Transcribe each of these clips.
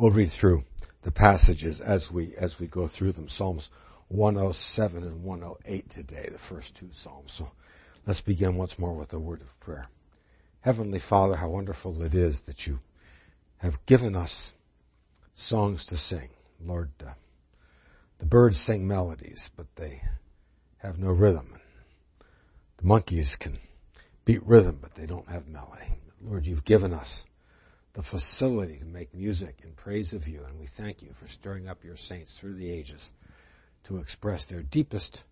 We'll read through the passages as we go through them. Psalms 107 and 108 today, the first two Psalms. So let's begin once more with a word of prayer. Heavenly Father, how wonderful it is that you have given us songs to sing. Lord, the birds sing melodies, but they have no rhythm. The monkeys can beat rhythm, but they don't have melody. Lord, you've given us the facility to make music in praise of you, and we thank you for stirring up your saints through the ages to express their deepest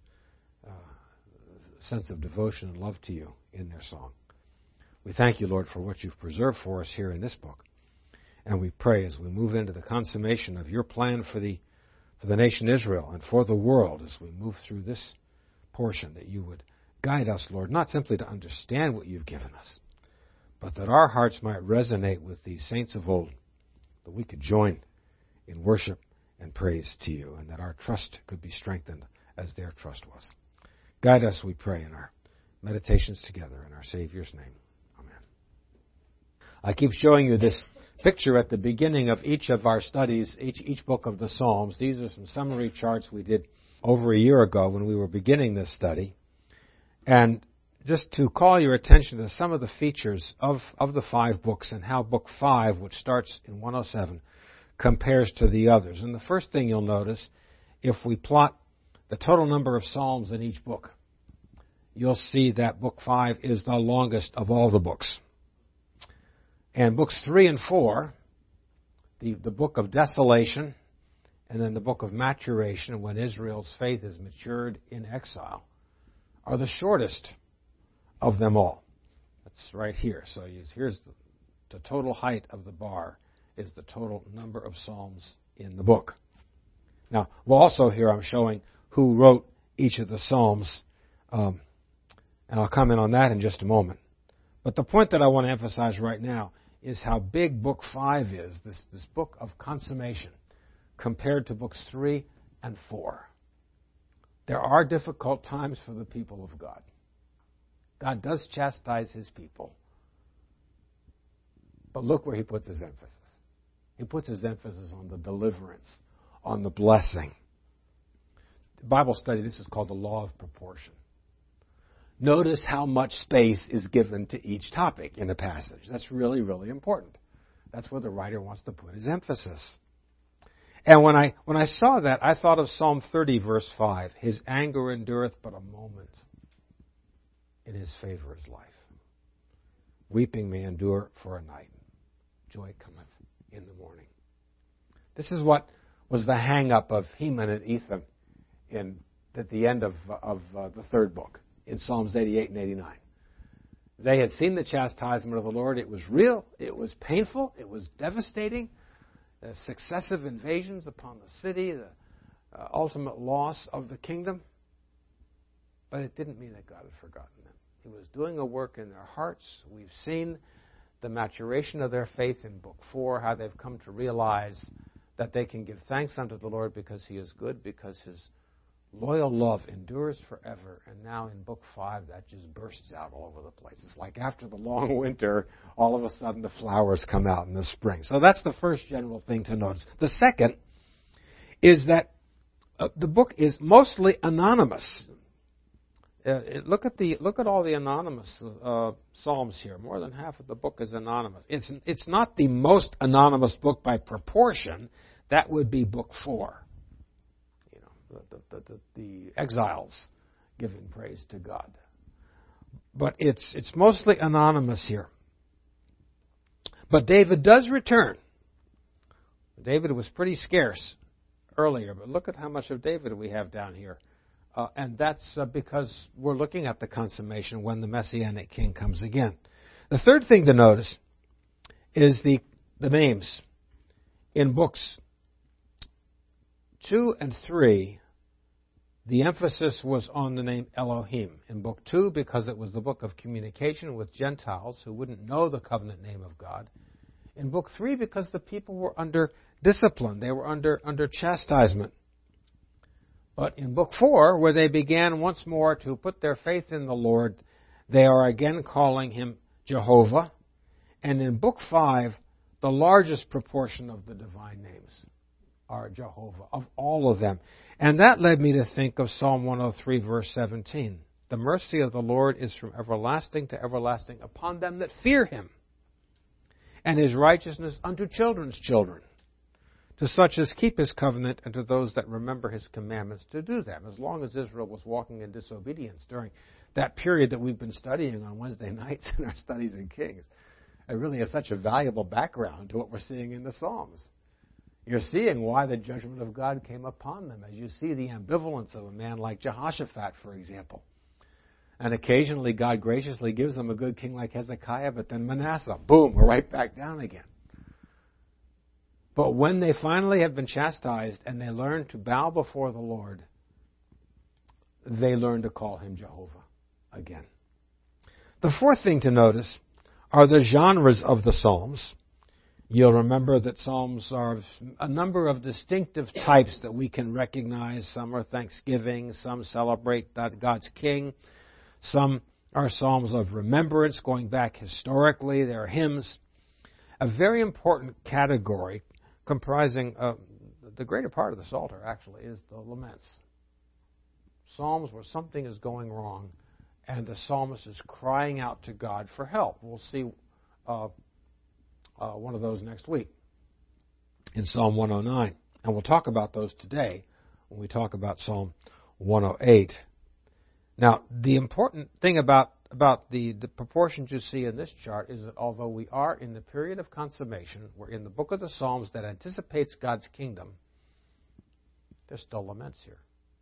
sense of devotion and love to you in their song. We thank you, Lord, for what you've preserved for us here in this book, and we pray as we move into the consummation of your plan for the nation Israel and for the world as we move through this portion, that you would guide us, Lord, not simply to understand what you've given us, but that our hearts might resonate with these saints of old, that we could join in worship and praise to you, and that our trust could be strengthened as their trust was. Guide us, we pray, in our meditations together in our Savior's name. Amen. I keep showing you this picture at the beginning of each of our studies, each book of the Psalms. These are some summary charts we did over a year ago when we were beginning this study. And just to call your attention to some of the features of the 5 books and how book 5, which starts in 107, compares to the others. And the first thing you'll notice, if we plot the total number of Psalms in each book, you'll see that book 5 is the longest of all the books. And books 3 and 4, the book of desolation, and then the book of maturation, when Israel's faith is matured in exile, are the shortest of them all. That's right here. So here's the total height of the bar is the total number of Psalms in the book. Now, well, also here I'm showing who wrote each of the Psalms, and I'll comment on that in just a moment. But the point that I want to emphasize right now is how big book 5 is, this book of consummation, compared to books 3 and 4. There are difficult times for the people of God. God does chastise his people. But look where he puts his emphasis. He puts his emphasis on the deliverance, on the blessing. The Bible study, this is called the law of proportion. Notice how much space is given to each topic in a passage. That's really, really important. That's where the writer wants to put his emphasis. And when I saw that, I thought of Psalm 30, verse 5. His anger endureth but a moment. In his favor is life. Weeping may endure for a night. Joy cometh in the morning. This is what was the hang-up of Heman and Ethan at the end of the third book, in Psalms 88 and 89. They had seen the chastisement of the Lord. It was real. It was painful. It was devastating. The successive invasions upon the city, the ultimate loss of the kingdom. But it didn't mean that God had forgotten them. He was doing a work in their hearts. We've seen the maturation of their faith in Book 4, how they've come to realize that they can give thanks unto the Lord because he is good, because his loyal love endures forever. And now in Book 5, that just bursts out all over the place. It's like after the long winter, all of a sudden the flowers come out in the spring. So that's the first general thing to notice. The second is that the book is mostly anonymous. Look at all the anonymous psalms here. More than half of the book is anonymous. It's not the most anonymous book by proportion. That would be Book 4. The exiles giving praise to God. But it's mostly anonymous here. But David does return. David was pretty scarce earlier, but look at how much of David we have down here. And that's because we're looking at the consummation when the Messianic King comes again. The third thing to notice is the names. In books 2 and 3, the emphasis was on the name Elohim. In Book 2, because it was the book of communication with Gentiles who wouldn't know the covenant name of God. In Book 3, because the people were under discipline. They were under chastisement. But in Book 4, where they began once more to put their faith in the Lord, they are again calling him Jehovah. And in Book 5, the largest proportion of the divine names are Jehovah, of all of them. And that led me to think of Psalm 103, verse 17. The mercy of the Lord is from everlasting to everlasting upon them that fear him, and his righteousness unto children's children, to such as keep his covenant, and to those that remember his commandments to do them. As long as Israel was walking in disobedience during that period that we've been studying on Wednesday nights in our studies in Kings, it really is such a valuable background to what we're seeing in the Psalms. You're seeing why the judgment of God came upon them, as you see the ambivalence of a man like Jehoshaphat, for example. And occasionally God graciously gives them a good king like Hezekiah, but then Manasseh, boom, we're right back down again. But when they finally have been chastised and they learn to bow before the Lord, they learn to call him Jehovah again. The fourth thing to notice are the genres of the Psalms. You'll remember that Psalms are a number of distinctive types that we can recognize. Some are thanksgiving, some celebrate God's King, some are Psalms of remembrance, going back historically. There are hymns. A very important category comprising the greater part of the Psalter, actually, is the laments. Psalms where something is going wrong, and the psalmist is crying out to God for help. We'll see one of those next week in Psalm 109. And we'll talk about those today when we talk about Psalm 108. Now, the important thing about the proportions you see in this chart is that although we are in the period of consummation, we're in the book of the Psalms that anticipates God's kingdom, there's still laments here.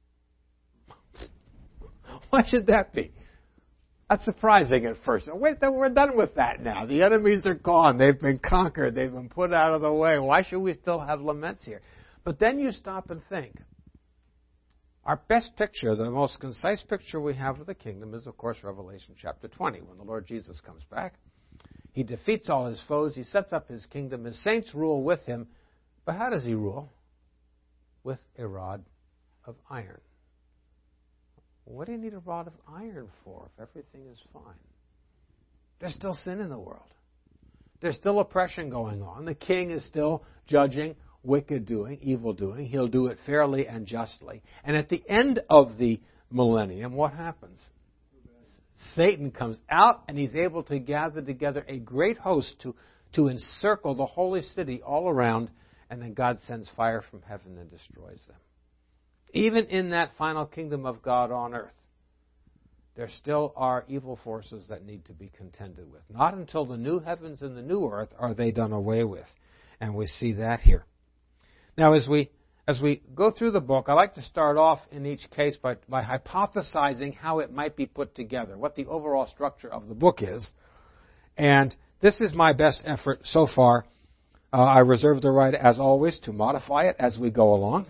Why should that be? That's surprising at first. Wait, we're done with that now. The enemies are gone. They've been conquered. They've been put out of the way. Why should we still have laments here? But then you stop and think. Our best picture, the most concise picture we have of the kingdom is, of course, Revelation chapter 20, when the Lord Jesus comes back. He defeats all his foes. He sets up his kingdom. His saints rule with him. But how does he rule? With a rod of iron. What do you need a rod of iron for if everything is fine? There's still sin in the world. There's still oppression going on. The king is still judging wicked doing, evil doing. He'll do it fairly and justly. And at the end of the millennium, what happens? Satan comes out and he's able to gather together a great host to encircle the holy city all around, and then God sends fire from heaven and destroys them. Even in that final kingdom of God on earth, there still are evil forces that need to be contended with. Not until the new heavens and the new earth are they done away with. And we see that here. Now, as we go through the book, I like to start off in each case by hypothesizing how it might be put together, what the overall structure of the book is. And this is my best effort so far. I reserve the right, as always, to modify it as we go along.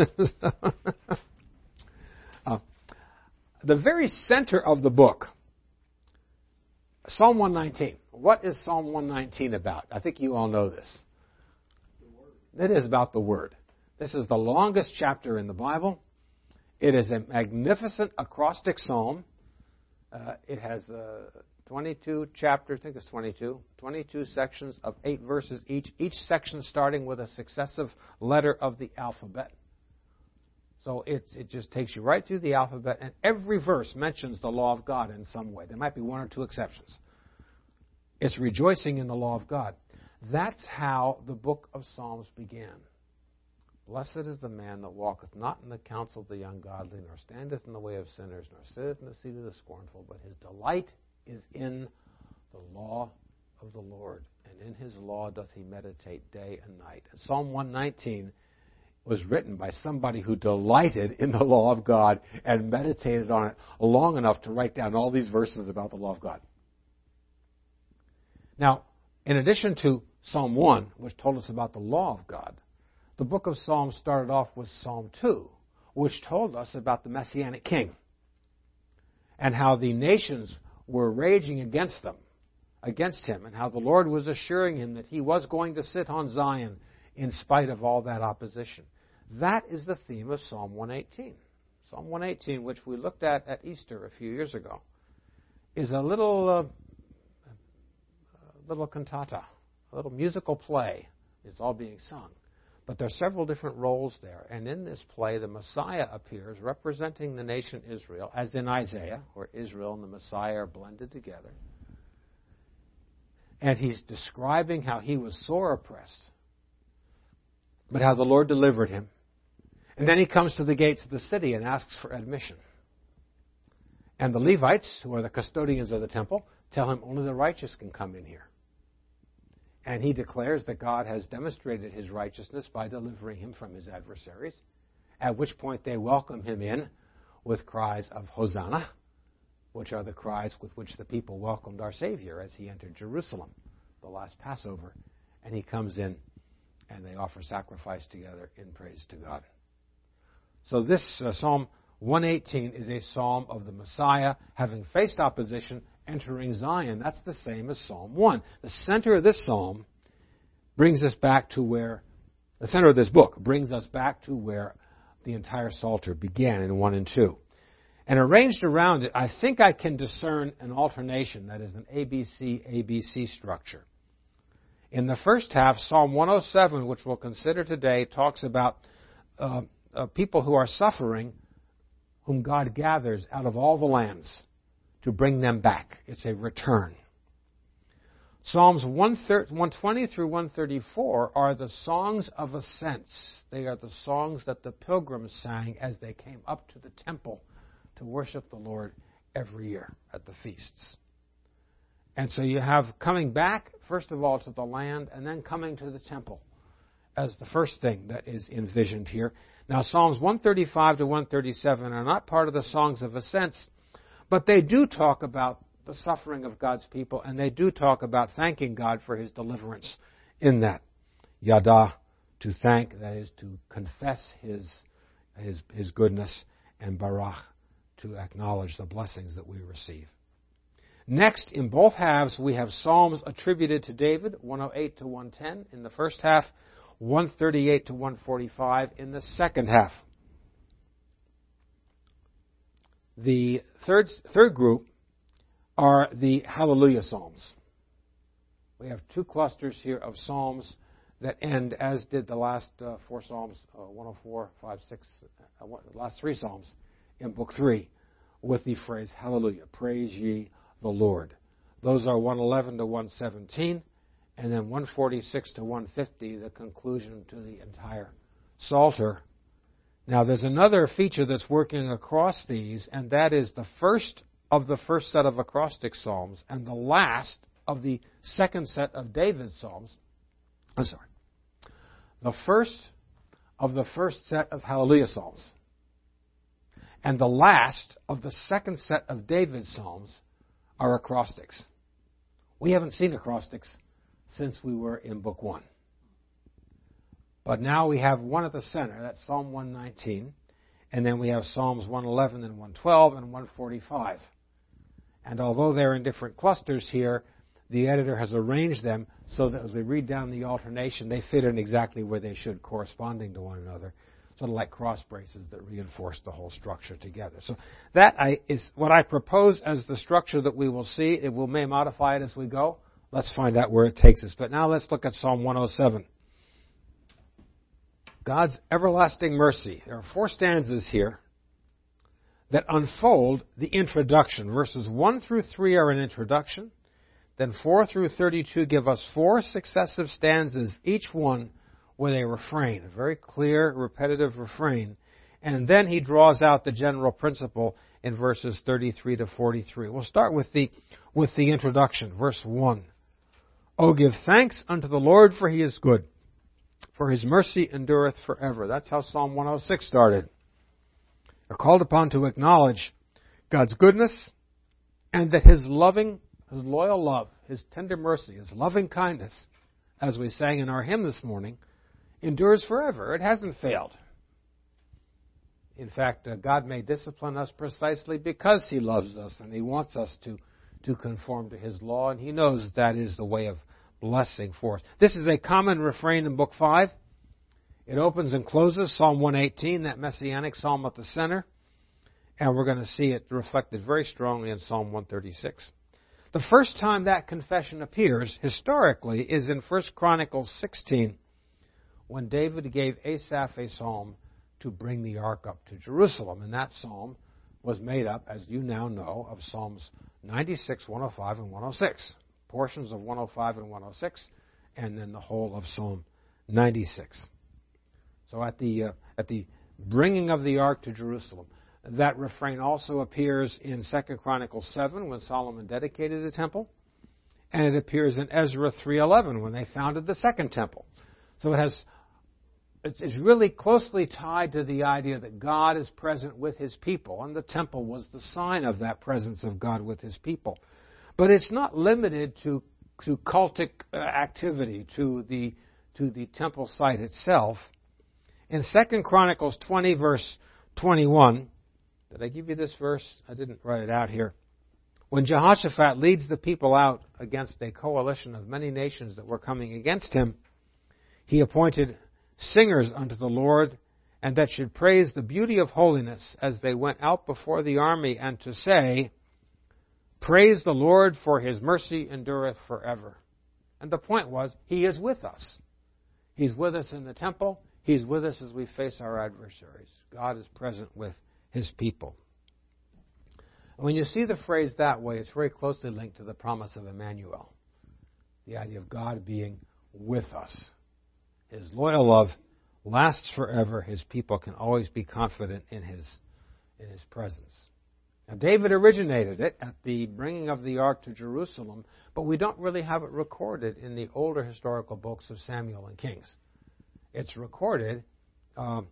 The very center of the book, Psalm 119. What is Psalm 119 about? I think you all know this. It is about the Word. This is the longest chapter in the Bible. It is a magnificent acrostic psalm. It has 22 chapters, I think it's 22 sections of 8 verses each section starting with a successive letter of the alphabet. So it just takes you right through the alphabet, and every verse mentions the law of God in some way. There might be one or two exceptions. It's rejoicing in the law of God. That's how the book of Psalms began. Blessed is the man that walketh not in the counsel of the ungodly, nor standeth in the way of sinners, nor sitteth in the seat of the scornful, but his delight is in the law of the Lord, and in his law doth he meditate day and night. And Psalm 119 was written by somebody who delighted in the law of God and meditated on it long enough to write down all these verses about the law of God. Now, in addition to Psalm 1, which told us about the law of God, the book of Psalms started off with Psalm 2, which told us about the Messianic King and how the nations were raging against him, and how the Lord was assuring him that he was going to sit on Zion in spite of all that opposition. That is the theme of Psalm 118. Psalm 118, which we looked at Easter a few years ago, is a little cantata, little musical play. It's all being sung. But there are several different roles there. And in this play, the Messiah appears representing the nation Israel, as in Isaiah, where Israel and the Messiah are blended together. And he's describing how he was sore oppressed, but how the Lord delivered him. And then he comes to the gates of the city and asks for admission. And the Levites, who are the custodians of the temple, tell him only the righteous can come in here. And he declares that God has demonstrated his righteousness by delivering him from his adversaries, at which point they welcome him in with cries of Hosanna, which are the cries with which the people welcomed our Savior as he entered Jerusalem, the last Passover. And he comes in, and they offer sacrifice together in praise to God. So this Psalm 118 is a psalm of the Messiah having faced opposition, entering Zion. That's the same as Psalm 1. The center of this psalm brings us back to where, the center of this book brings us back to where the entire Psalter began in 1 and 2. And arranged around it, I think I can discern an alternation, that is an ABC structure. In the first half, Psalm 107, which we'll consider today, talks about people who are suffering, whom God gathers out of all the lands to bring them back. It's a return. Psalms 120 through 134 are the songs of ascents. They are the songs that the pilgrims sang as they came up to the temple to worship the Lord every year at the feasts. And so you have coming back, first of all, to the land, and then coming to the temple as the first thing that is envisioned here. Now, Psalms 135 to 137 are not part of the songs of ascents, but they do talk about the suffering of God's people, and they do talk about thanking God for his deliverance in that. Yada, to thank, that is to confess his goodness, and barach, to acknowledge the blessings that we receive. Next, in both halves, we have psalms attributed to David, 108 to 110 in the first half, 138 to 145 in the second half. The third group are the Hallelujah Psalms. We have two clusters here of psalms that end, as did the last four psalms, 104, 5, 6, the last three psalms in Book 3, with the phrase, Hallelujah, praise ye the Lord. Those are 111 to 117, and then 146 to 150, the conclusion to the entire Psalter. Now, there's another feature that's working across these, and that is the first of the first set of acrostic psalms and the last of the second set of David's psalms. The first of the first set of Hallelujah psalms and the last of the second set of David's psalms are acrostics. We haven't seen acrostics since we were in Book 1. But now we have one at the center, that's Psalm 119, and then we have Psalms 111 and 112 and 145. And although they're in different clusters here, the editor has arranged them so that as we read down the alternation, they fit in exactly where they should, corresponding to one another, sort of like cross braces that reinforce the whole structure together. So that is what I propose as the structure that we will see. We may modify it as we go. Let's find out where it takes us. But now let's look at Psalm 107. God's everlasting mercy. There are four stanzas here that unfold the introduction. Verses 1 through 3 are an introduction. Then 4 through 32 give us four successive stanzas, each one with a refrain, a very clear, repetitive refrain. And then he draws out the general principle in verses 33 to 43. We'll start with the introduction, verse 1. O give thanks unto the Lord, for he is good, for his mercy endureth forever. That's how Psalm 106 started. We're called upon to acknowledge God's goodness and that his loyal love, his tender mercy, his loving kindness, as we sang in our hymn this morning, endures forever. It hasn't failed. In fact, God may discipline us precisely because he loves us and he wants us to conform to his law, and he knows that is the way of blessing for us. This is a common refrain in Book 5. It opens and closes Psalm 118, that messianic psalm at the center, and we're going to see it reflected very strongly in Psalm 136. The first time that confession appears, historically, is in 1 Chronicles 16, when David gave Asaph a psalm to bring the ark up to Jerusalem. And that psalm was made up, as you now know, of Psalms 96, 105, and 106. Portions of 105 and 106, and then the whole of Psalm 96. So at the bringing of the ark to Jerusalem, that refrain also appears in 2 Chronicles 7 when Solomon dedicated the temple, and it appears in Ezra 3:11 when they founded the second temple. So it's really closely tied to the idea that God is present with His people, and the temple was the sign of that presence of God with His people. But it's not limited to cultic activity, to the temple site itself. In 2 Chronicles 20, verse 21, did I give you this verse? I didn't write it out here. When Jehoshaphat leads the people out against a coalition of many nations that were coming against him, he appointed singers unto the Lord, and that should praise the beauty of holiness as they went out before the army, and to say, Praise the Lord, for His mercy endureth forever. And the point was, He is with us. He's with us in the temple. He's with us as we face our adversaries. God is present with His people. And when you see the phrase that way, it's very closely linked to the promise of Emmanuel. The idea of God being with us. His loyal love lasts forever. His people can always be confident in His presence. Now, David originated it at the bringing of the ark to Jerusalem, but we don't really have it recorded in the older historical books of Samuel and Kings. It's recorded in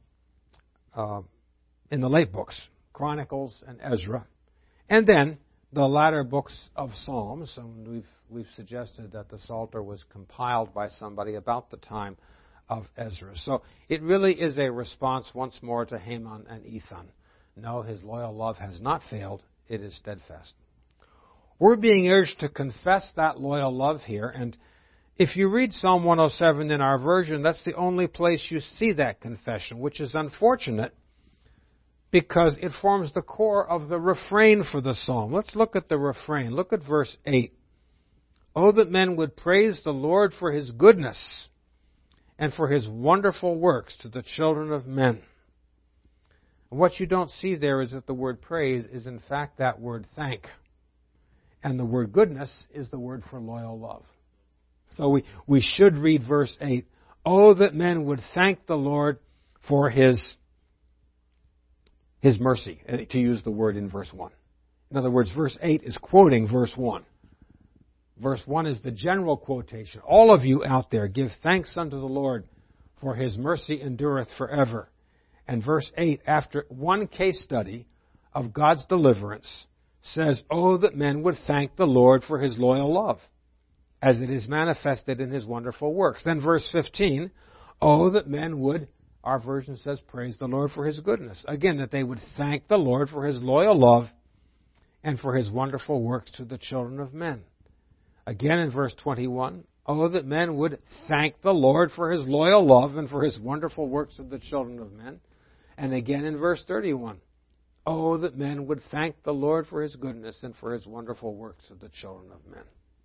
the late books, Chronicles and Ezra, and then the latter books of Psalms. And we've suggested that the Psalter was compiled by somebody about the time of Ezra. So it really is a response once more to Heman and Ethan. No, his loyal love has not failed. It is steadfast. We're being urged to confess that loyal love here, and if you read Psalm 107 in our version, that's the only place you see that confession, which is unfortunate because it forms the core of the refrain for the psalm. Let's look at the refrain. Look at verse 8. Oh, that men would praise the Lord for His goodness and for His wonderful works to the children of men. What you don't see there is that the word praise is in fact that word thank. And the word goodness is the word for loyal love. So we should read verse 8. Oh, that men would thank the Lord for His mercy, to use the word in verse 1. In other words, verse 8 is quoting verse 1. Verse 1 is the general quotation. All of you out there, give thanks unto the Lord, for His mercy endureth forever. And verse 8, after one case study of God's deliverance, says, oh, that men would thank the Lord for His loyal love, as it is manifested in His wonderful works. Then verse 15, oh, that men would, our version says, praise the Lord for His goodness. Again, that they would thank the Lord for His loyal love and for His wonderful works to the children of men. Again in verse 21, oh, that men would thank the Lord for His loyal love and for His wonderful works to the children of men. And again in verse 31, oh, that men would thank the Lord for His goodness and for His wonderful works to the children of men.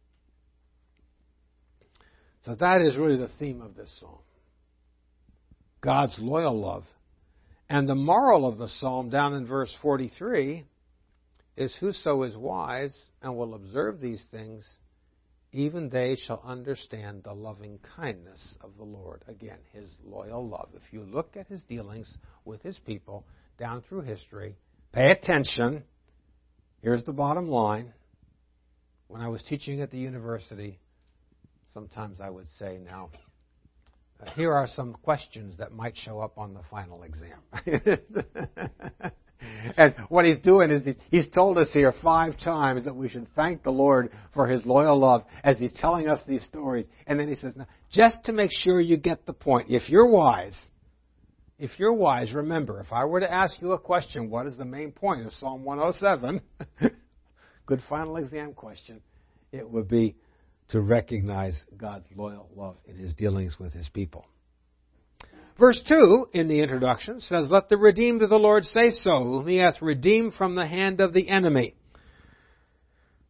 So that is really the theme of this psalm. God's loyal love. And the moral of the psalm down in verse 43 is, whoso is wise and will observe these things, even they shall understand the loving kindness of the Lord. Again, His loyal love. If you look at His dealings with His people down through history, pay attention. Here's the bottom line. When I was teaching at the university, sometimes I would say, now, here are some questions that might show up on the final exam. And what he's doing is he's told us here 5 times that we should thank the Lord for His loyal love as He's telling us these stories. And then he says, now, just to make sure you get the point, if you're wise, remember, if I were to ask you a question, what is the main point of Psalm 107? Good final exam question. It would be to recognize God's loyal love in His dealings with His people. Verse 2 in the introduction says, let the redeemed of the Lord say so, whom He hath redeemed from the hand of the enemy.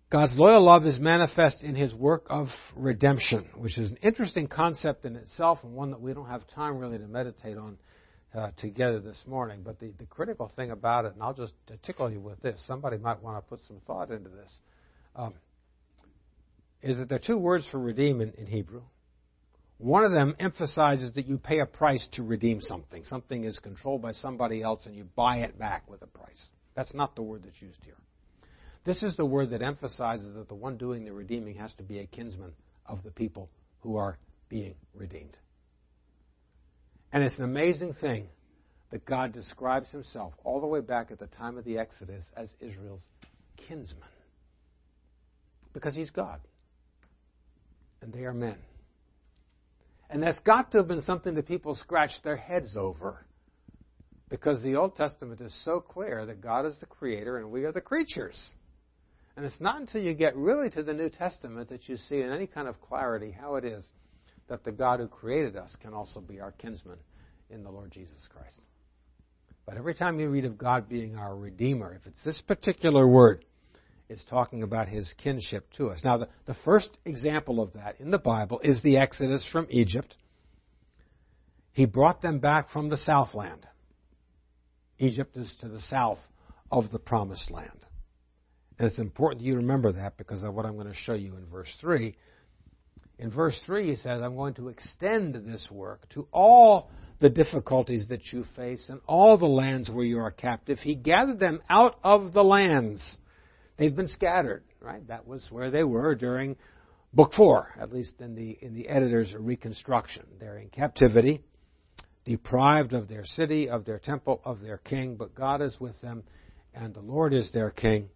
God's loyal love is manifest in His work of redemption, which is an interesting concept in itself and one that we don't have time really to meditate on together this morning. But the critical thing about it, and I'll just tickle you with this, somebody might want to put some thought into this, is that there are two words for redeem in Hebrew. One of them emphasizes that you pay a price to redeem something. Something is controlled by somebody else and you buy it back with a price. That's not the word that's used here. This is the word that emphasizes that the one doing the redeeming has to be a kinsman of the people who are being redeemed. And it's an amazing thing that God describes Himself all the way back at the time of the Exodus as Israel's kinsman. Because He's God. And they are men. And that's got to have been something that people scratched their heads over. Because the Old Testament is so clear that God is the creator and we are the creatures. And it's not until you get really to the New Testament that you see in any kind of clarity how it is that the God who created us can also be our kinsman in the Lord Jesus Christ. But every time you read of God being our Redeemer, if it's this particular word, it's talking about His kinship to us. Now, the first example of that in the Bible is the Exodus from Egypt. He brought them back from the Southland. Egypt is to the south of the Promised Land. And it's important that you remember that because of what I'm going to show you in verse 3. In verse 3, He says, I'm going to extend this work to all the difficulties that you face and all the lands where you are captive. He gathered them out of the lands. They've been scattered, right? That was where they were during Book 4, at least in the editor's reconstruction. They're in captivity, deprived of their city, of their temple, of their king, but God is with them, and the Lord is their king.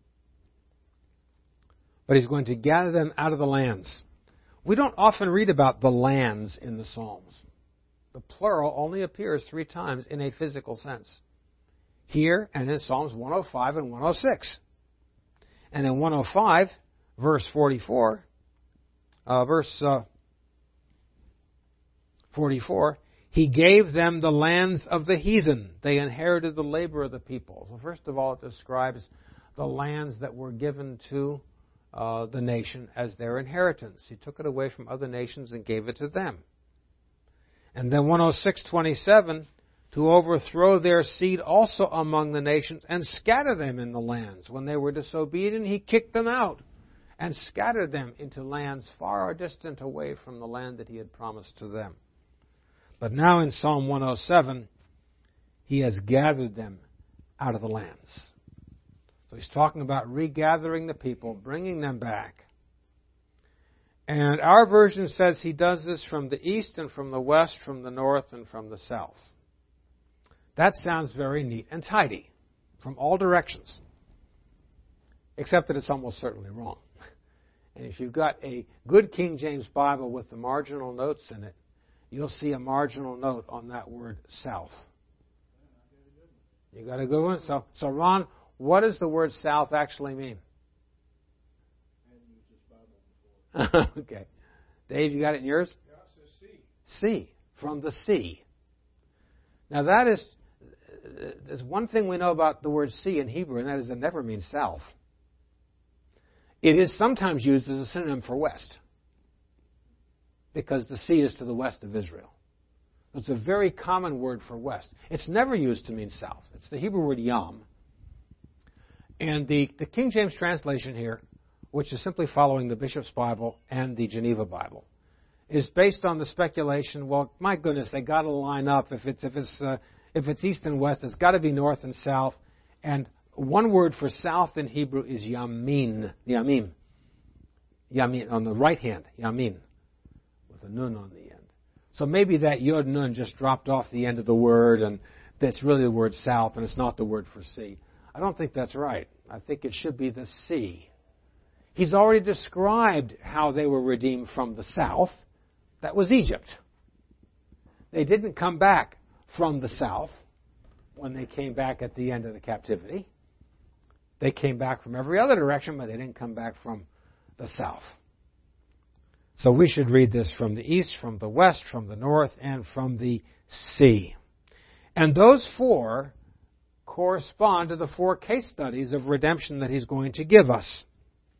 But He's going to gather them out of the lands. We don't often read about the lands in the Psalms. The plural only appears 3 times in a physical sense. Here and in Psalms 105 and 106. And in 105, verse 44, He gave them the lands of the heathen. They inherited the labor of the people. So first of all, it describes the lands that were given to the nation as their inheritance. He took it away from other nations and gave it to them. And then 106:27, to overthrow their seed also among the nations and scatter them in the lands. When they were disobedient, He kicked them out and scattered them into lands far distant away from the land that He had promised to them. But now in Psalm 107, He has gathered them out of the lands. So He's talking about regathering the people, bringing them back. And our version says He does this from the east and from the west, from the north and from the south. That sounds very neat and tidy from all directions. Except that it's almost certainly wrong. And if you've got a good King James Bible with the marginal notes in it, you'll see a marginal note on that word south. You got a good one? So Ron, what does the word south actually mean? Okay. Dave, you got it in yours? Yeah, it says sea. Sea. From the sea. Now there's one thing we know about the word sea in Hebrew, and that is it never means south. It is sometimes used as a synonym for west, because the sea is to the west of Israel. It's a very common word for west. It's never used to mean south. It's the Hebrew word yam. And the King James translation here, which is simply following the Bishop's Bible and the Geneva Bible, is based on the speculation, well, my goodness, they got to line up. If it's east and west, it's got to be north and south. And one word for south in Hebrew is yamin. Yamim. Yamin, on the right hand, yamin, with a nun on the end. So maybe that yod nun just dropped off the end of the word, and that's really the word south, and it's not the word for sea. I don't think that's right. I think it should be the sea. He's already described how they were redeemed from the south. That was Egypt. They didn't come back from the south when they came back at the end of the captivity. They came back from every other direction, but they didn't come back from the south. So we should read this from the east, from the west, from the north, and from the sea. And those 4 correspond to the 4 case studies of redemption that He's going to give us.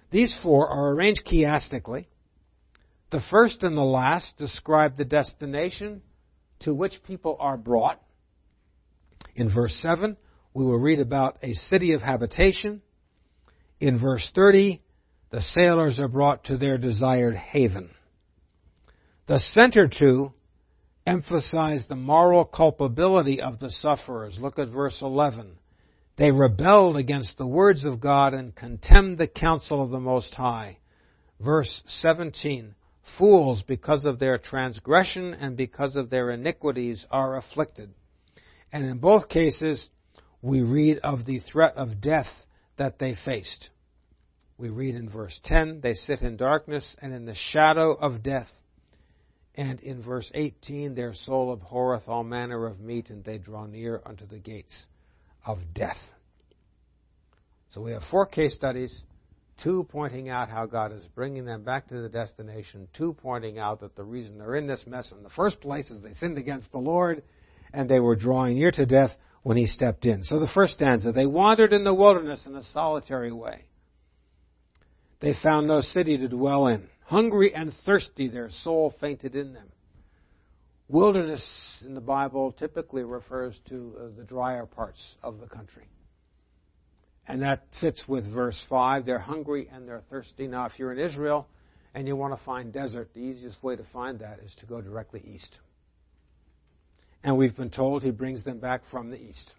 These four are arranged chiastically. The first and the last describe the destination to which people are brought. In verse 7, we will read about a city of habitation. In verse 30, the sailors are brought to their desired haven. The center two emphasize the moral culpability of the sufferers. Look at verse 11. They rebelled against the words of God and contemned the counsel of the Most High. Verse 17. Fools, because of their transgression and because of their iniquities, are afflicted. And in both cases, we read of the threat of death that they faced. We read in verse 10, they sit in darkness and in the shadow of death. And in verse 18, their soul abhorreth all manner of meat, and they draw near unto the gates of death. So we have 4 case studies, 2 pointing out how God is bringing them back to the destination, 2 pointing out that the reason they're in this mess in the first place is they sinned against the Lord, and they were drawing near to death when He stepped in. So the first stanza, they wandered in the wilderness in a solitary way. They found no city to dwell in. Hungry and thirsty, their soul fainted in them. Wilderness in the Bible typically refers to the drier parts of the country. And that fits with verse 5. They're hungry and they're thirsty. Now, if you're in Israel and you want to find desert, the easiest way to find that is to go directly east. And we've been told He brings them back from the east.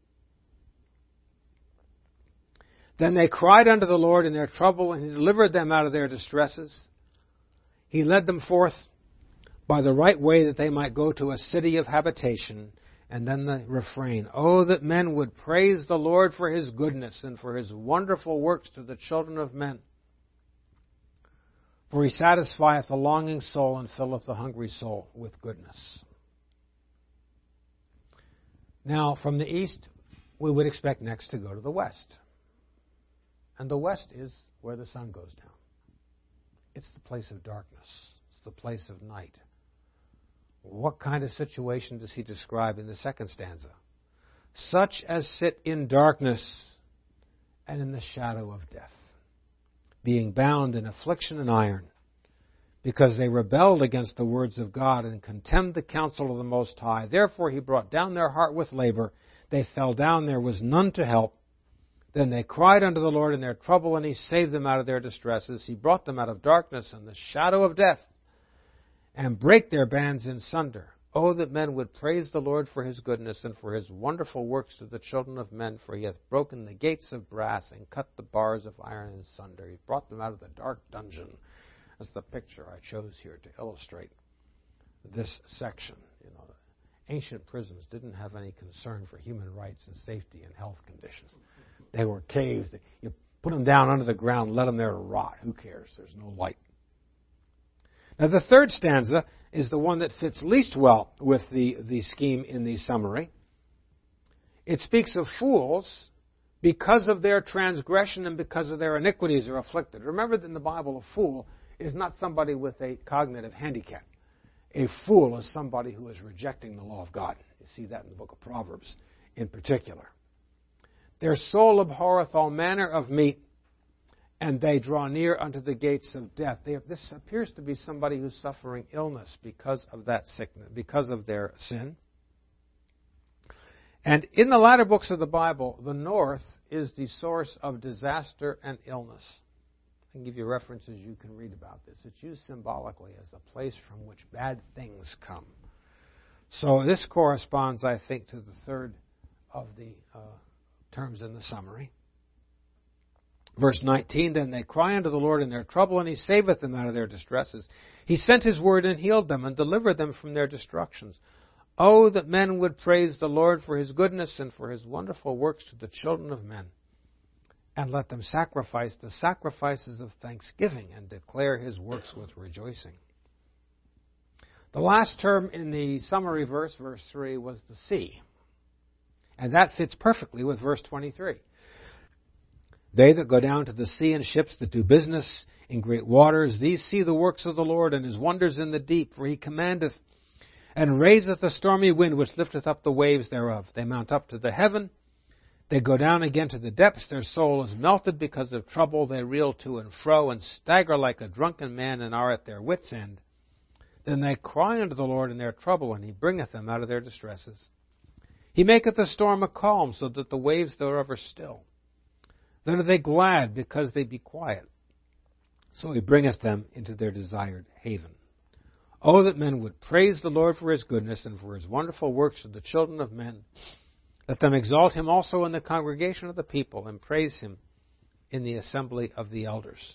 Then they cried unto the Lord in their trouble, and He delivered them out of their distresses. He led them forth by the right way that they might go to a city of habitation. And then the refrain, oh, that men would praise the Lord for His goodness and for His wonderful works to the children of men. For He satisfieth the longing soul and filleth the hungry soul with goodness. Now, from the east, we would expect next to go to the west. And the west is where the sun goes down. It's the place of darkness. It's the place of night. What kind of situation does he describe in the second stanza? Such as sit in darkness and in the shadow of death, being bound in affliction and iron, because they rebelled against the words of God and contemned the counsel of the Most High. Therefore He brought down their heart with labor. They fell down, there was none to help. Then they cried unto the Lord in their trouble, and He saved them out of their distresses. He brought them out of darkness and the shadow of death, and brake their bands in sunder. Oh, that men would praise the Lord for His goodness and for His wonderful works to the children of men, for He hath broken the gates of brass and cut the bars of iron in sunder. He brought them out of the dark dungeon. That's the picture I chose here to illustrate this section. You know, ancient prisons didn't have any concern for human rights and safety and health conditions. They were caves. You put them down under the ground, let them there to rot. Who cares? There's no light. Now, the third stanza is the one that fits least well with the scheme in the summary. It speaks of fools because of their transgression and because of their iniquities are afflicted. Remember that in the Bible, a fool is not somebody with a cognitive handicap. A fool is somebody who is rejecting the law of God. You see that in the book of Proverbs in particular. Their soul abhorreth all manner of meat, and they draw near unto the gates of death. This appears to be somebody who's suffering illness because of that sickness, because of their sin. And in the latter books of the Bible, the north is the source of disaster and illness. I can give you references you can read about this. It's used symbolically as the place from which bad things come. So this corresponds, I think, to the third of the terms in the summary. Verse 19, then they cry unto the Lord in their trouble, and He saveth them out of their distresses. He sent His word and healed them and delivered them from their destructions. Oh, that men would praise the Lord for His goodness and for His wonderful works to the children of men. And let them sacrifice the sacrifices of thanksgiving and declare His works with rejoicing. The last term in the summary verse, verse 3, was the sea. And that fits perfectly with verse 23. They that go down to the sea in ships that do business in great waters, these see the works of the Lord and His wonders in the deep. For He commandeth and raiseth a stormy wind which lifteth up the waves thereof. They mount up to the heaven. They go down again to the depths. Their soul is melted because of trouble. They reel to and fro and stagger like a drunken man and are at their wits' end. Then they cry unto the Lord in their trouble, and He bringeth them out of their distresses. He maketh the storm a calm, so that the waves thereof are still. Then are they glad, because they be quiet. So He bringeth them into their desired haven. Oh, that men would praise the Lord for His goodness and for His wonderful works to the children of men. Let them exalt Him also in the congregation of the people, and praise Him in the assembly of the elders.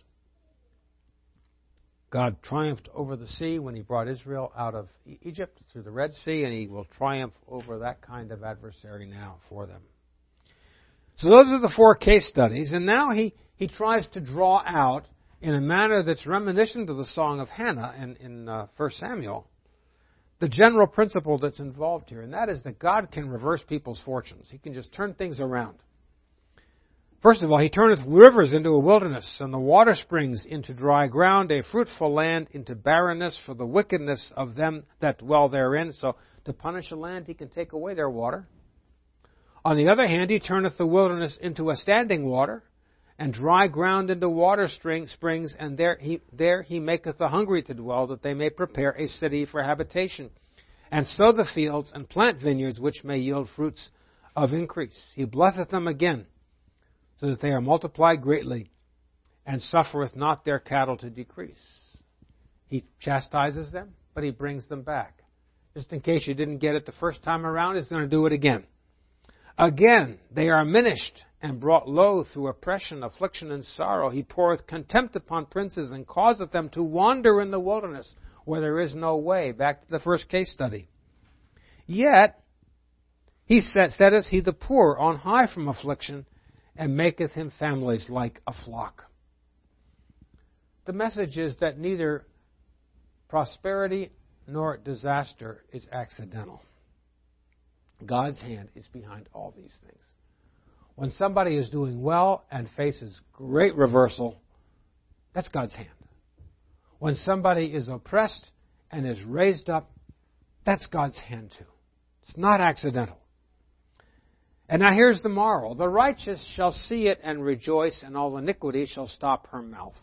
God triumphed over the sea when He brought Israel out of Egypt through the Red Sea, and He will triumph over that kind of adversary now for them. So those are the 4 case studies, and now he tries to draw out, in a manner that's reminiscent of the Song of Hannah in 1 Samuel, the general principle that's involved here, and that is that God can reverse people's fortunes. He can just turn things around. First of all, He turneth rivers into a wilderness, and the water springs into dry ground, a fruitful land into barrenness for the wickedness of them that dwell therein. So to punish a land, He can take away their water. On the other hand, He turneth the wilderness into a standing water, and dry ground into water springs, and there he maketh the hungry to dwell, that they may prepare a city for habitation, and sow the fields, and plant vineyards, which may yield fruits of increase. He blesseth them again, so that they are multiplied greatly, and suffereth not their cattle to decrease. He chastises them, but He brings them back. Just in case you didn't get it the first time around, He's going to do it again. Again, they are minished and brought low through oppression, affliction, and sorrow. He poureth contempt upon princes, and causeth them to wander in the wilderness, where there is no way. Back to the first case study. Yet, He setteth He the poor on high from affliction, and maketh him families like a flock. The message is that neither prosperity nor disaster is accidental. God's hand is behind all these things. When somebody is doing well and faces great reversal, that's God's hand. When somebody is oppressed and is raised up, that's God's hand too. It's not accidental. And now here's the moral. The righteous shall see it and rejoice, and all iniquity shall stop her mouth.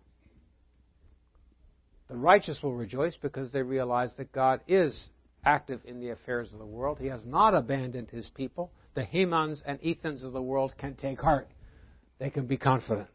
The righteous will rejoice because they realize that God is active in the affairs of the world. He has not abandoned His people. The Hemans and Ethans of the world can take heart. They can be confident.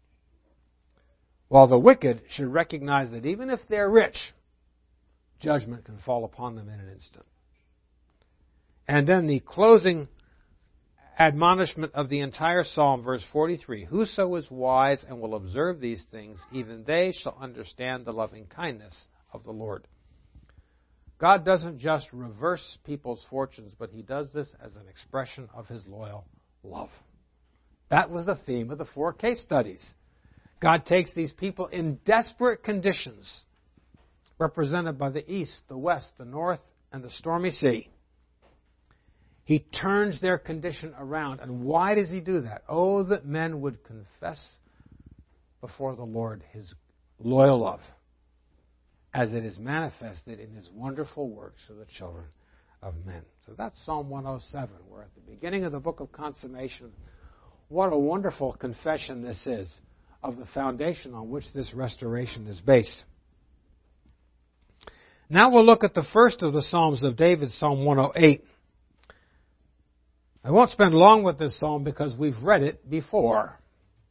While the wicked should recognize that even if they're rich, judgment can fall upon them in an instant. And then the closing admonishment of the entire psalm, verse 43, whoso is wise and will observe these things, even they shall understand the loving kindness of the Lord. God doesn't just reverse people's fortunes, but He does this as an expression of His loyal love. That was the theme of the 4 case studies. God takes these people in desperate conditions, represented by the east, the west, the north, and the stormy sea. He turns their condition around. And why does He do that? Oh, that men would confess before the Lord His loyal love, as it is manifested in His wonderful works to the children of men. So that's Psalm 107. We're at the beginning of the book of consummation. What a wonderful confession this is of the foundation on which this restoration is based. Now we'll look at the first of the Psalms of David, Psalm 108. I won't spend long with this psalm because we've read it before.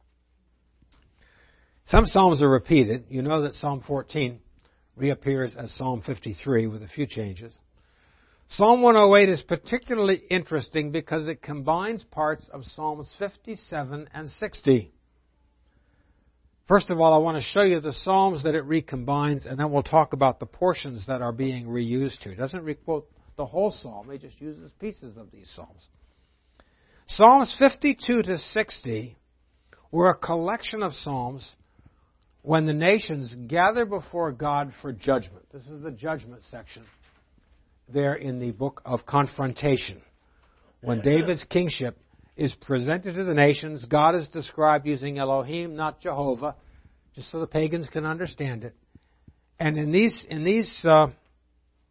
Some psalms are repeated. You know that Psalm 14 reappears as Psalm 53 with a few changes. Psalm 108 is particularly interesting because it combines parts of Psalms 57 and 60. First of all, I want to show you the psalms that it recombines, and then we'll talk about the portions that are being reused here. It doesn't requote the whole psalm. It just uses pieces of these psalms. Psalms 52 to 60 were a collection of psalms when the nations gather before God for judgment. This is the judgment section there in the book of confrontation. When David's kingship is presented to the nations, God is described using Elohim, not Jehovah, just so the pagans can understand it. And in these 9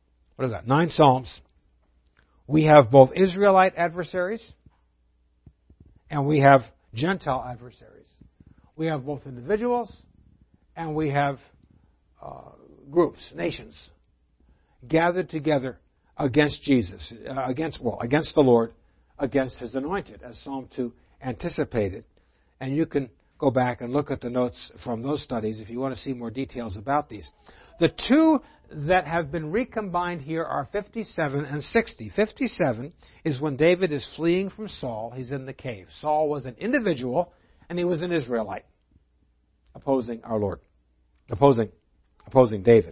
psalms, we have both Israelite adversaries and we have Gentile adversaries. We have both individuals and we have groups, nations, gathered together against Jesus, against the Lord, against His anointed, as Psalm 2 anticipated. And you can go back and look at the notes from those studies if you want to see more details about these. The two that have been recombined here are 57 and 60. 57 is when David is fleeing from Saul. He's in the cave. Saul was an individual, and he was an Israelite, opposing our Lord, opposing David.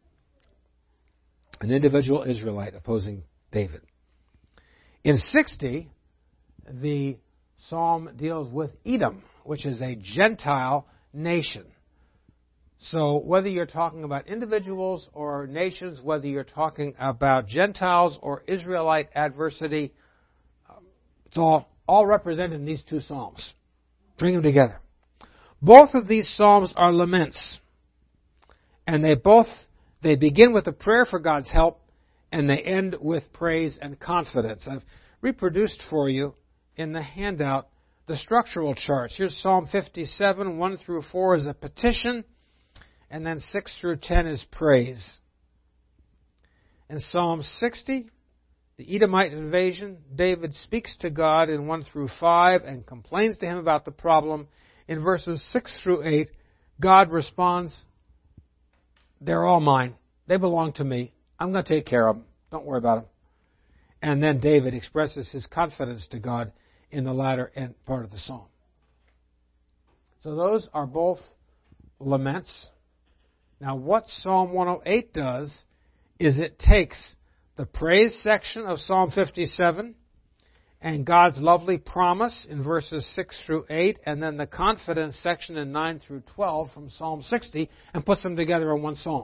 An individual Israelite opposing David. In 60, the psalm deals with Edom, which is a Gentile nation. So whether you're talking about individuals or nations, whether you're talking about Gentiles or Israelite adversity, it's all represented in these two psalms. Bring them together. Both of these psalms are laments. And they begin with a prayer for God's help, and they end with praise and confidence. I've reproduced for you in the handout the structural charts. Here's Psalm 57, 1 through 4 is a petition, and then 6 through 10 is praise. In Psalm 60, the Edomite invasion, David speaks to God in 1 through 5 and complains to Him about the problem. In verses 6 through 8, God responds, "They're all mine. They belong to me. I'm going to take care of them. Don't worry about them." And then David expresses his confidence to God in the latter end part of the psalm. So those are both laments. Now what Psalm 108 does is it takes the praise section of Psalm 57 and God's lovely promise in verses 6 through 8, and then the confidence section in 9 through 12 from Psalm 60, and puts them together in one psalm.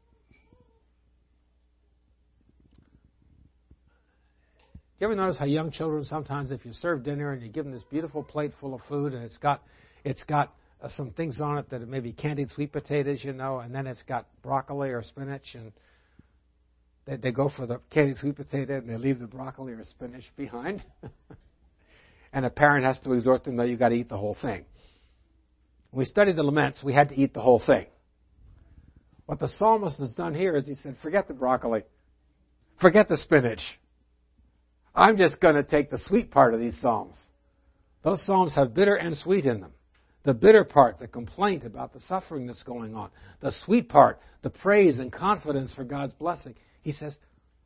Do you ever notice how young children sometimes, if you serve dinner and you give them this beautiful plate full of food, and it's got some things on it that are maybe candied sweet potatoes, and then it's got broccoli or spinach, and they go for the candied sweet potato and they leave the broccoli or spinach behind. And a parent has to exhort them, no, you've got to eat the whole thing. When we studied the laments, we had to eat the whole thing. What the psalmist has done here is he said, forget the broccoli. Forget the spinach. I'm just going to take the sweet part of these psalms. Those psalms have bitter and sweet in them. The bitter part, the complaint about the suffering that's going on. The sweet part, the praise and confidence for God's blessing. He says,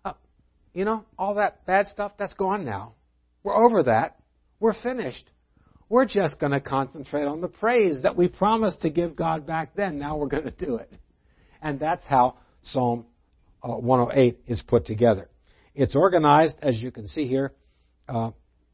all that bad stuff, that's gone now. We're over that. We're finished. We're just going to concentrate on the praise that we promised to give God back then. Now we're going to do it. And that's how Psalm 108 is put together. It's organized, as you can see here, more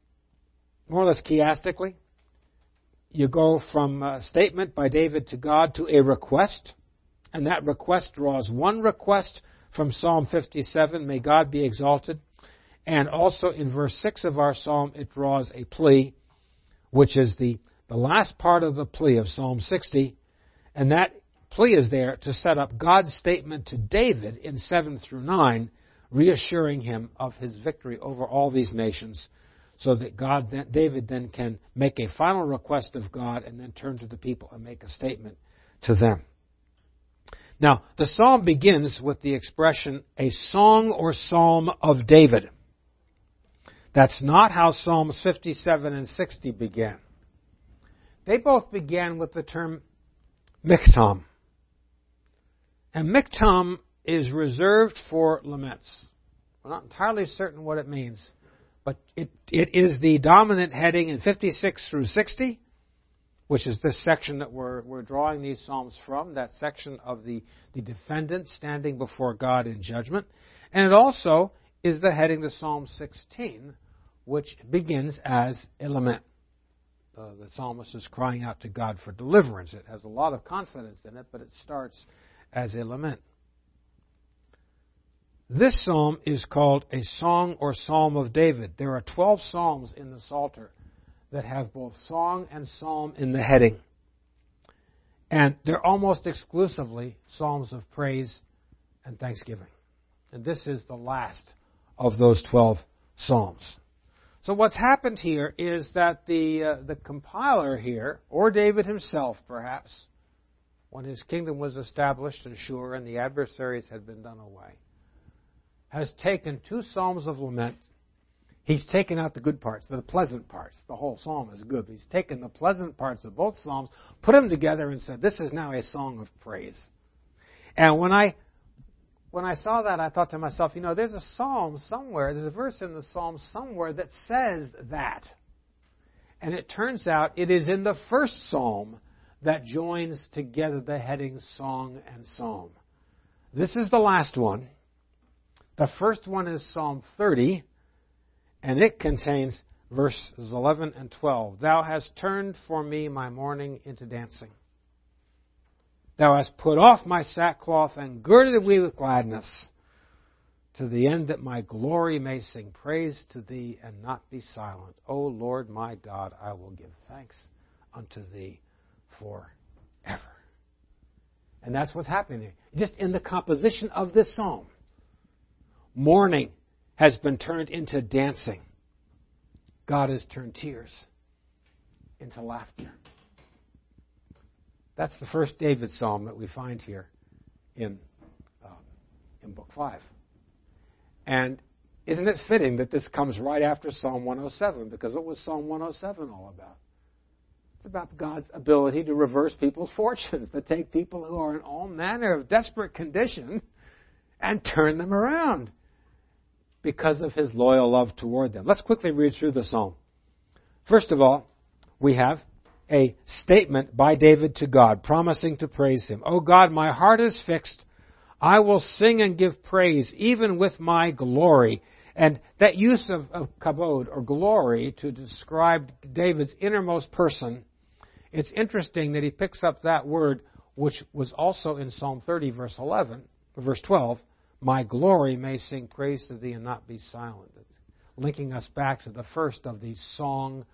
or less chiastically. You go from a statement by David to God to a request, and that request draws one request from Psalm 57, may God be exalted. And also in verse 6 of our psalm, it draws a plea, which is the last part of the plea of Psalm 60. And that plea is there to set up God's statement to David in 7 through 9, reassuring him of his victory over all these nations, so that David then can make a final request of God and then turn to the people and make a statement to them. Now, the psalm begins with the expression, a song or psalm of David. That's not how Psalms 57 and 60 began. They both began with the term miktam. And miktam is reserved for laments. We're not entirely certain what it means, but it is the dominant heading in 56 through 60, which is this section that we're drawing these psalms from, that section of the defendant standing before God in judgment. And it also is the heading to Psalm 16, which begins as a lament. The psalmist is crying out to God for deliverance. It has a lot of confidence in it, but it starts as a lament. This psalm is called a song or psalm of David. There are 12 psalms in the Psalter that have both song and psalm in the heading. And they're almost exclusively psalms of praise and thanksgiving. And this is the last of those 12 psalms. So what's happened here is that the compiler here, or David himself perhaps, when his kingdom was established and sure and the adversaries had been done away, has taken two psalms of lament. He's taken out the good parts, the pleasant parts. The whole psalm is good, but he's taken the pleasant parts of both psalms, put them together and said, this is now a song of praise. And when I saw that, I thought to myself, there's a psalm somewhere, there's a verse in the psalm somewhere that says that. And it turns out it is in the first psalm that joins together the headings song and psalm. This is the last one. The first one is Psalm 30, and it contains verses 11 and 12. Thou hast turned for me my mourning into dancing. Thou hast put off my sackcloth and girded me with gladness, to the end that my glory may sing praise to thee and not be silent. O Lord my God, I will give thanks unto thee forever. And that's what's happening just in the composition of this psalm. Mourning has been turned into dancing. God has turned tears into laughter. That's the first David psalm that we find here in Book 5. And isn't it fitting that this comes right after Psalm 107? Because what was Psalm 107 all about? It's about God's ability to reverse people's fortunes, to take people who are in all manner of desperate condition and turn them around because of His loyal love toward them. Let's quickly read through the psalm. First of all, we have a statement by David to God, promising to praise Him. O God, my heart is fixed. I will sing and give praise, even with my glory. And that use of kabod, or glory, to describe David's innermost person, it's interesting that he picks up that word, which was also in Psalm 30, verse 12, my glory may sing praise to thee and not be silent. It's linking us back to the first of these psalms,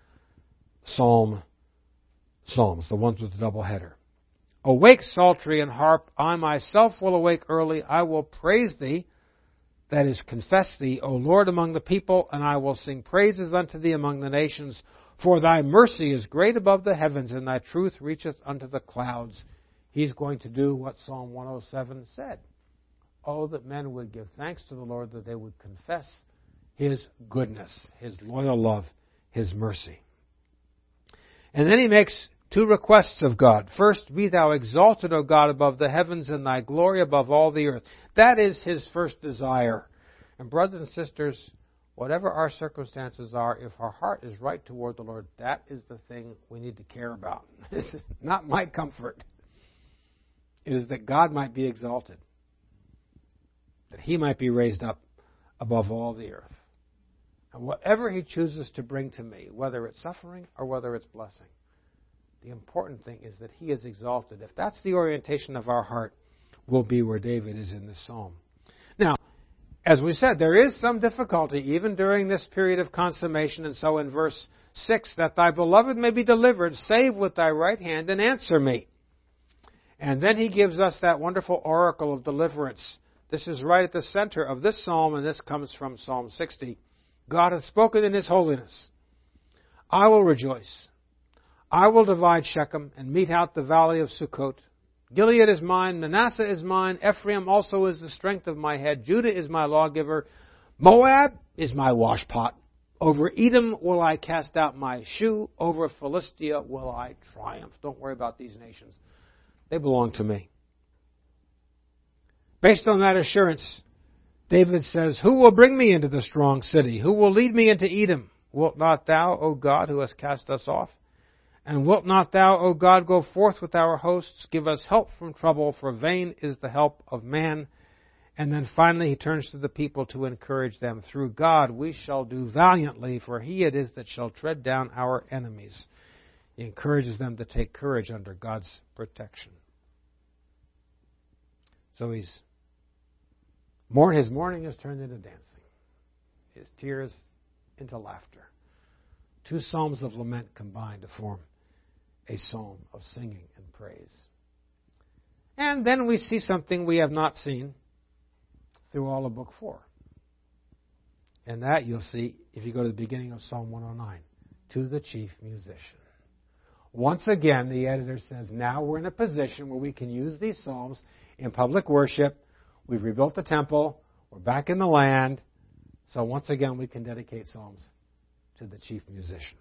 the ones with the double header. Awake, psaltery and harp, I myself will awake early, I will praise thee, that is, confess thee, O Lord, among the people, and I will sing praises unto thee among the nations, for thy mercy is great above the heavens, and thy truth reacheth unto the clouds. He's going to do what Psalm 107 said. Oh, that men would give thanks to the Lord, that they would confess His goodness, His loyal love, His mercy. And then he makes two requests of God. First, be thou exalted, O God, above the heavens, and thy glory above all the earth. That is his first desire. And brothers and sisters, whatever our circumstances are, if our heart is right toward the Lord, that is the thing we need to care about. This is not my comfort. It is that God might be exalted, that He might be raised up above all the earth. And whatever He chooses to bring to me, whether it's suffering or whether it's blessing, the important thing is that He is exalted. If that's the orientation of our heart, we'll be where David is in this psalm. Now, as we said, there is some difficulty even during this period of consummation. And so in verse 6, that thy beloved may be delivered, save with thy right hand and answer me. And then he gives us that wonderful oracle of deliverance. This is right at the center of this psalm, and this comes from Psalm 60. God hath spoken in His holiness. I will rejoice. I will divide Shechem and mete out the valley of Sukkot. Gilead is mine, Manasseh is mine, Ephraim also is the strength of my head, Judah is my lawgiver, Moab is my washpot. Over Edom will I cast out my shoe, over Philistia will I triumph. Don't worry about these nations. They belong to me. Based on that assurance, David says, who will bring me into the strong city? Who will lead me into Edom? Wilt not thou, O God, who hast cast us off? And wilt not thou, O God, go forth with our hosts? Give us help from trouble, for vain is the help of man. And then finally he turns to the people to encourage them. Through God we shall do valiantly, for He it is that shall tread down our enemies. He encourages them to take courage under God's protection. So his mourning is turned into dancing. His tears into laughter. Two psalms of lament combined to form a psalm of singing and praise. And then we see something we have not seen through all of Book 4. And that you'll see if you go to the beginning of Psalm 109, to the chief musician. Once again, the editor says, now we're in a position where we can use these psalms in public worship. We've rebuilt the temple. We're back in the land. So once again, we can dedicate psalms to the chief musician.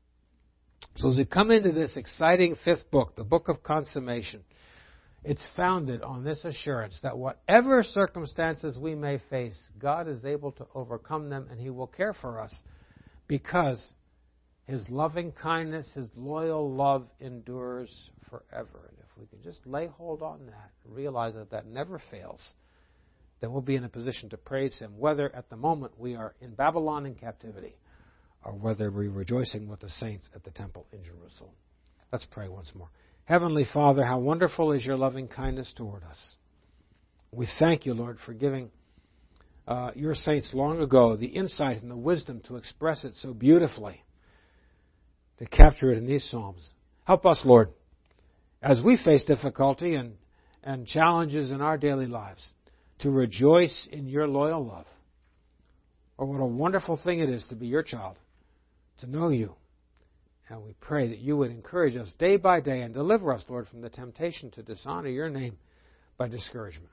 So as we come into this exciting fifth book, the book of consummation, it's founded on this assurance that whatever circumstances we may face, God is able to overcome them and He will care for us because His loving kindness, His loyal love endures forever. And if we can just lay hold on that, realize that that never fails, then we'll be in a position to praise Him, whether at the moment we are in Babylon in captivity or whether we're rejoicing with the saints at the temple in Jerusalem. Let's pray once more. Heavenly Father, how wonderful is your loving kindness toward us. We thank you, Lord, for giving your saints long ago the insight and the wisdom to express it so beautifully, to capture it in these Psalms. Help us, Lord, as we face difficulty and challenges in our daily lives, to rejoice in your loyal love. Oh, what a wonderful thing it is to be your child, to know you. And we pray that you would encourage us day by day and deliver us, Lord, from the temptation to dishonor your name by discouragement.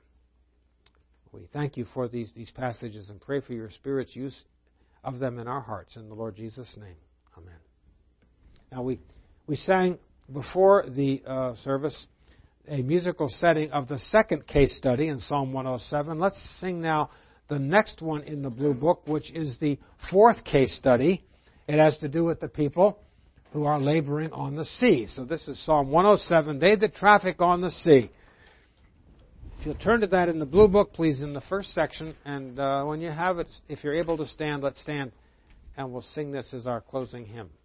We thank you for these passages and pray for your Spirit's use of them in our hearts. In the Lord Jesus' name, amen. Now we sang before the service a musical setting of the second case study in Psalm 107. Let's sing now the next one in the Blue Book, which is the fourth case study. It has to do with the people who are laboring on the sea. So this is Psalm 107, they that traffic on the sea. If you'll turn to that in the Blue Book, please, in the first section. And when you have it, if you're able to stand, let's stand. And we'll sing this as our closing hymn.